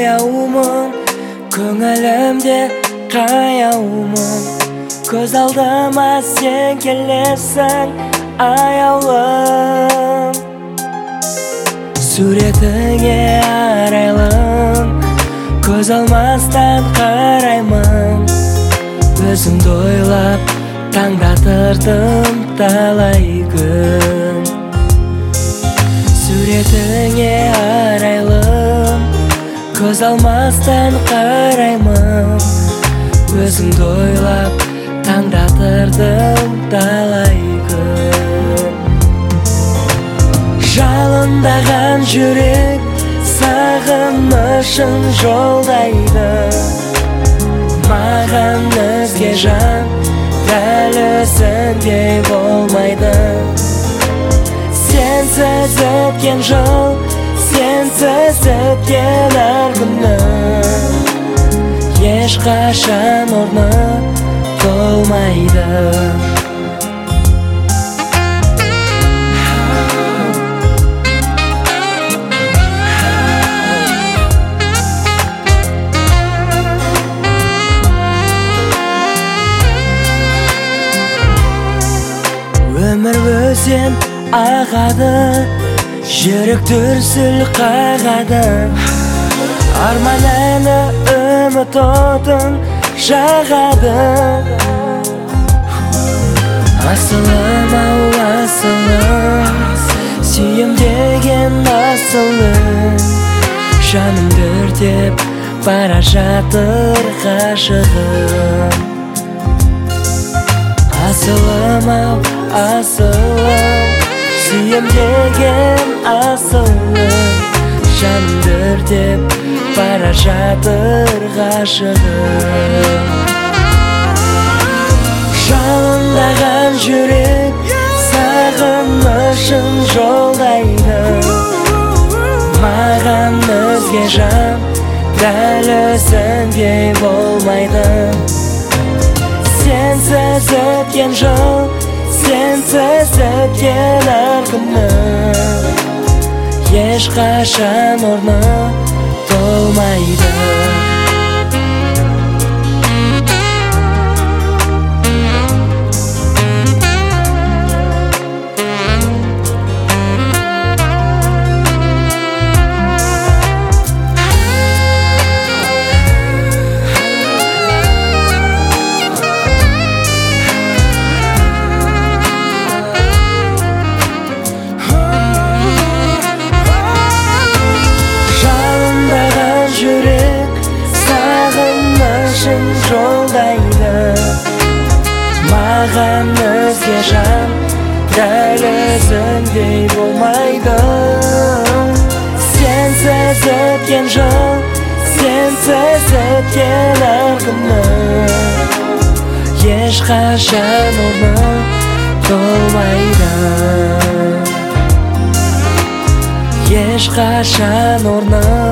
аяумын, көңілімде қаяумын. Көз алдыма сен келесің, аяулым. Суретіңе арайлым, көз алмастан қараймын. Өзіңді ойлап таңдатырдым талай күн. Суретіңе арайлым, көз алмастан қараймын. Өзіңді ойлап таңдатырдым талай күн. Жалындаған жүрек сағынышын жолдайды. Маған өзге жан дәл өзіңдей болмайды. Сенсіз өткен жол, сенсіз өткен әр күннің ешқашан орны толмайды. Өмір өзен ағады, жүрек дүрсіл қағады. Арман әні үміт отын жағады. Асылым ау асылым, сүйем деген асылым. Жанымды өртеп бара жатыр ғашығым. Асылым ау асылым, сүйем деген асылым. Жанымды өртеп бара жатыр ғашығым. Жалындаған жүрек сағынышын жолдайды. Маған өзге жан дәл өзіңдей болмайды. Сенсіз өткен жол, сенсіз өткен әр күннің ешқашан орны толмайды. Жолдайды. Маған өзге жан дәл өзіңдей болмайды. Сенсіз өткен жол, сенсіз өткен әр күннің ешқашан орны толмайды. Ешқашан орны